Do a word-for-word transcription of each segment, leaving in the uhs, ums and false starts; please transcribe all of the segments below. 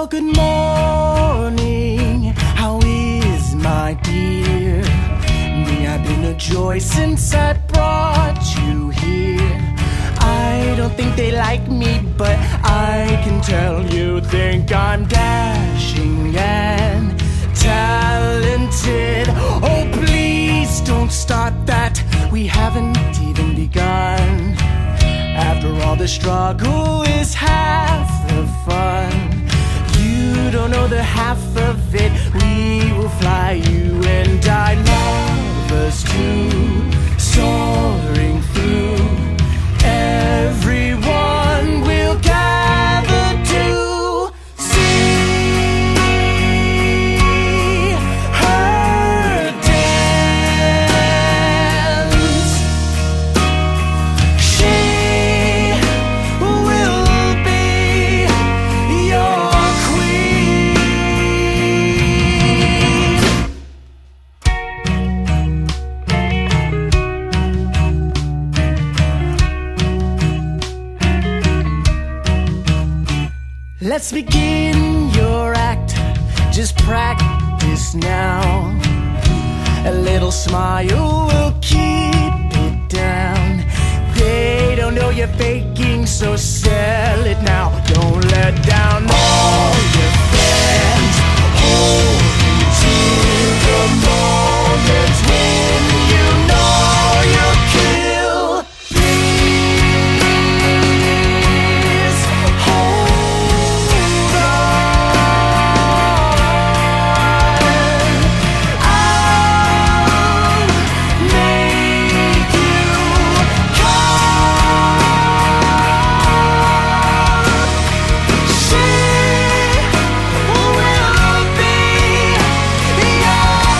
good morning, how is my dear? Me, I've been a joy since I brought you here. I don't think they like me, but I can tell you think I'm dashing and talented. Oh, please don't start that, we haven't even begun. After all, the struggle is half the fun. You don't know the half of it. We will fly, you and I, lovers two, soaring through. Everyone will gather to see her dance. She will be your queen. Let's begin your act, just practice now. A little smile will keep it down. They don't know you're faking, so sell it now. Don't let down all your fans. Hold to the moment when you know you'll kill. Please hold on. I'll make you come. She will be your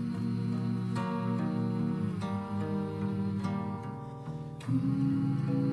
queen.